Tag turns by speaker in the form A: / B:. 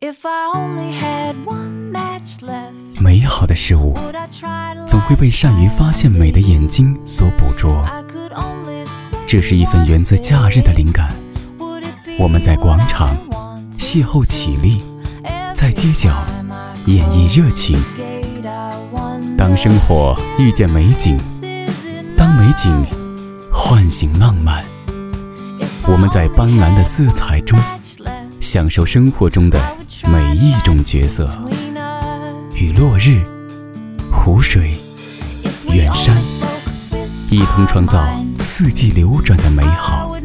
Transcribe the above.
A: 美好的事物总会被善于发现美的眼睛所捕捉。这是一份源自假日的灵感，我们在广场邂逅绮丽，在街角演绎热情。当生活遇见美景，当美景唤醒浪漫，我们在斑斓的色彩中享受生活中的每一种角色。与落日、湖水、远山一同创造四季流转的美好。